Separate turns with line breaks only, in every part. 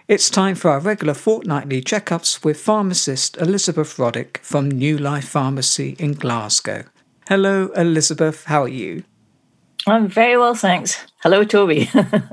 It's time for our regular fortnightly checkups with pharmacist Elizabeth Roddick from New Life Pharmacy in Glasgow. Hello, Elizabeth. How are you?
I'm very well, thanks. Hello, Toby.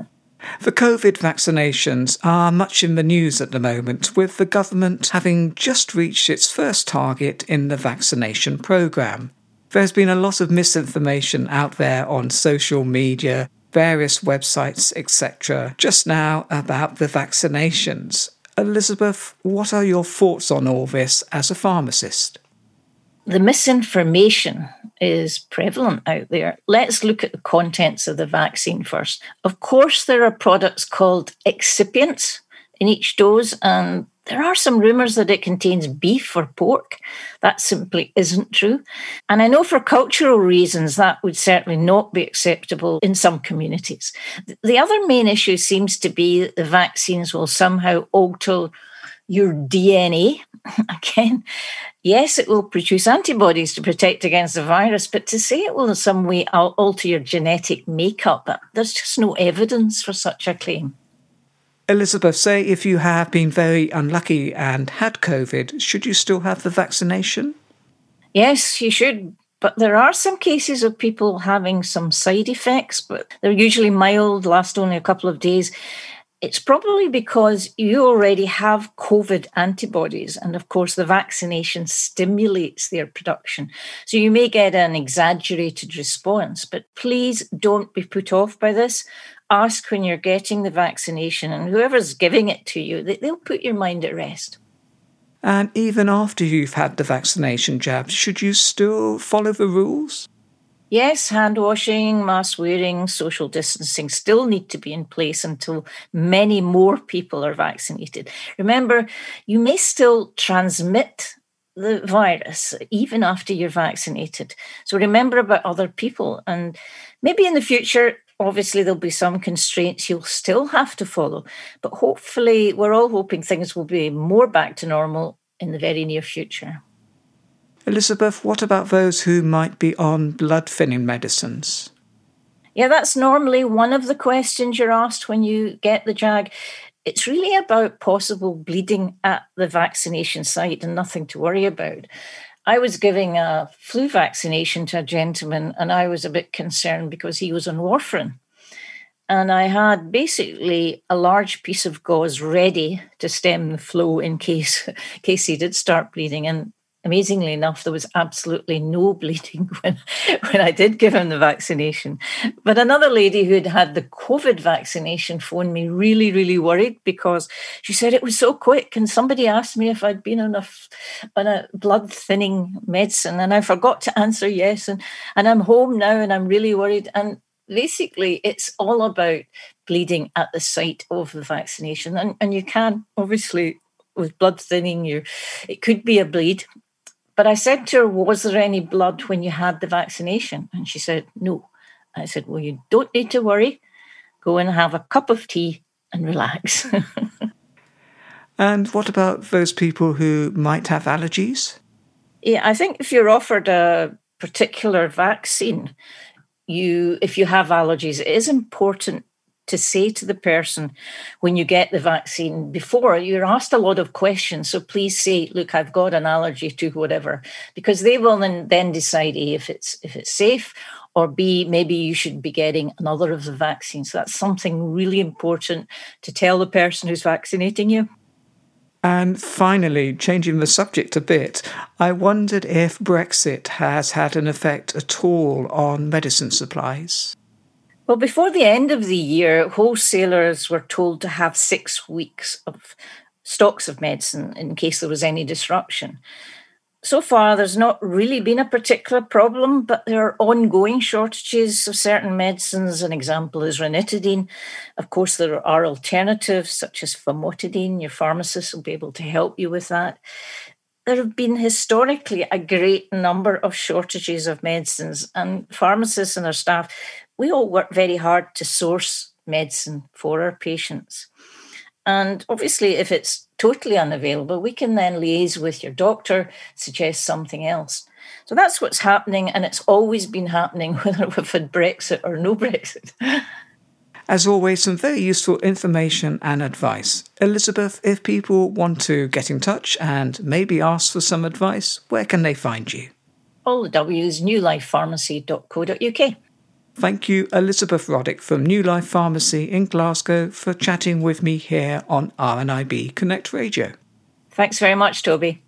The COVID vaccinations are much in the news at the moment, with the government having just reached its first target in the vaccination programme. There's been a lot of misinformation out there on social media, various websites, etc., just now about the vaccinations. Elizabeth, what are your thoughts on all this as a pharmacist?
The misinformation is prevalent out there. Let's look at the contents of the vaccine first. Of course, there are products called excipients in each dose, and there are some rumours that it contains beef or pork. That simply isn't true. And I know for cultural reasons that would certainly not be acceptable in some communities. The other main issue seems to be that the vaccines will somehow alter your DNA. Again, yes, it will produce antibodies to protect against the virus, but to say it will in some way alter your genetic makeup, there's just no evidence for such a claim.
Elizabeth, say if you have been very unlucky and had COVID, should you still have the vaccination?
Yes, you should. But there are some cases of people having some side effects, but they're usually mild, last only a couple of days. It's probably because you already have COVID antibodies. And of course, the vaccination stimulates their production. So you may get an exaggerated response, but please don't be put off by this. Ask when you're getting the vaccination, and whoever's giving it to you, they'll put your mind at rest.
And even after you've had the vaccination jab, should you still follow the rules?
Yes, hand washing, mask wearing, social distancing still need to be in place until many more people are vaccinated. Remember, you may still transmit the virus even after you're vaccinated. So remember about other people, and maybe in the future, obviously, there'll be some constraints you'll still have to follow, but hopefully we're all hoping things will be more back to normal in the very near future.
Elizabeth, what about those who might be on blood-thinning medicines?
Yeah, that's normally one of the questions you're asked when you get the jab. It's really about possible bleeding at the vaccination site and nothing to worry about. I was giving a flu vaccination to a gentleman, and I was a bit concerned because he was on warfarin. And I had basically a large piece of gauze ready to stem the flow in case he did start bleeding. And amazingly enough, there was absolutely no bleeding when I did give him the vaccination. But another lady who had had the COVID vaccination phoned me really, really worried because she said it was so quick. And somebody asked me if I'd been on a blood thinning medicine. And I forgot to answer yes. And I'm home now and I'm really worried. And basically, it's all about bleeding at the site of the vaccination. And you can, obviously, with blood thinning, it could be a bleed. But I said to her, was there any blood when you had the vaccination? And she said, no. I said, well, you don't need to worry. Go and have a cup of tea and relax.
And what about those people who might have allergies?
Yeah, I think if you're offered a particular vaccine, if you have allergies, it is important to say to the person when you get the vaccine, before you're asked a lot of questions. So please say, look, I've got an allergy to whatever, because they will then decide A, if it's safe, or B, maybe you should be getting another of the vaccines. So that's something really important to tell the person who's vaccinating you.
And finally, changing the subject a bit, I wondered if Brexit has had an effect at all on medicine supplies.
Well, before the end of the year, wholesalers were told to have 6 weeks of stocks of medicine in case there was any disruption. So far, there's not really been a particular problem, but there are ongoing shortages of certain medicines. An example is ranitidine. Of course, there are alternatives such as famotidine. Your pharmacist will be able to help you with that. There have been historically a great number of shortages of medicines, and pharmacists and their staff, we all work very hard to source medicine for our patients. And obviously, if it's totally unavailable, we can then liaise with your doctor, suggest something else. So that's what's happening, and it's always been happening, whether we've had Brexit or no Brexit.
As always, some very useful information and advice. Elizabeth, if people want to get in touch and maybe ask for some advice, where can they find you?
All the W's, newlifepharmacy.co.uk.
Thank you, Elizabeth Roddick from New Life Pharmacy in Glasgow, for chatting with me here on RNIB Connect Radio.
Thanks very much, Toby.